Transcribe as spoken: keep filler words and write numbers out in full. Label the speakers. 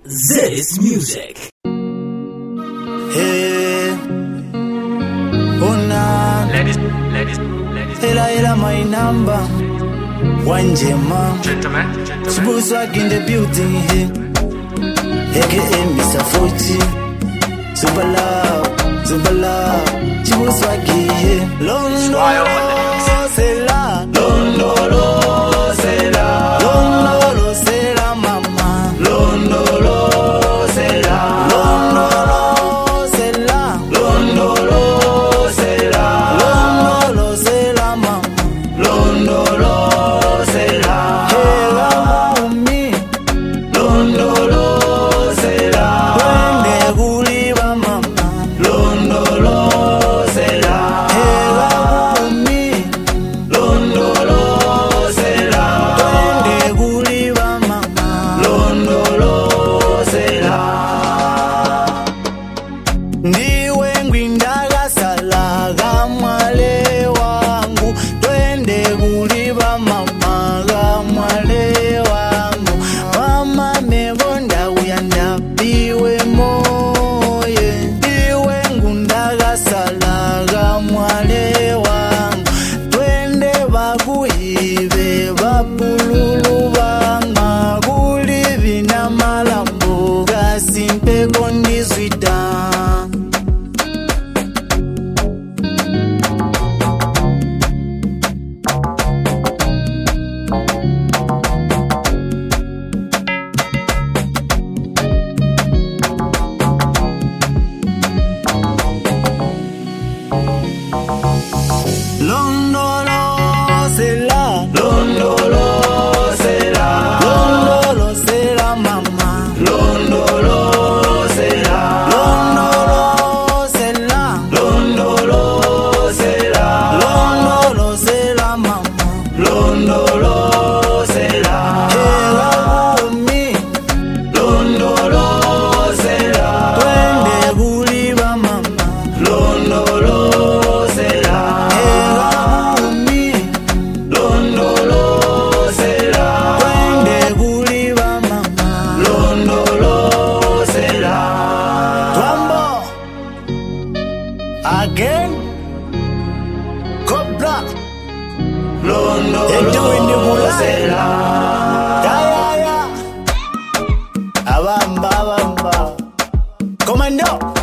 Speaker 1: This music.
Speaker 2: Hey, una
Speaker 1: Ladies, ladies, ladies,
Speaker 2: Ela ela my number Wanjema
Speaker 1: gentlemen, gentlemen.
Speaker 2: Subuswag in the building here A K A Mister Fuji Super love, super love Subuswag here Londo lo sela Londo lo sela Londo lo sela mama Londo lo sela Londo lo sela Londo lo sela Londo lo sela mama Londo lo sela Hela mami Londo lo sela Wende guliba mama Londo lo sela Hela mami Londo lo sela Wende guliba mama Londo lo sela Ndiwe ngwindaga salaga mwale wangu Twende guliba mama ga mwale wangu Mama megonda uyanda biwe moye Ndiwe ngundaga salaga mwale wangu Twende baguhibe bapululu banga Guli vina malambo gasimpe kondizwita Londo lo sela Londo lo sela Londo lo sela mama Londo lo sela Londo lo sela Londo lo sela Londo lo sela mama Londo lo sela Hela mami Londo lo sela Twende guliba mama Londo lo sela Hela mami Londo lo sela Twende guliba mama Londo lo sela Twambo Again Cobra Londo lo sela Ya ya ya Abamba abamba Commando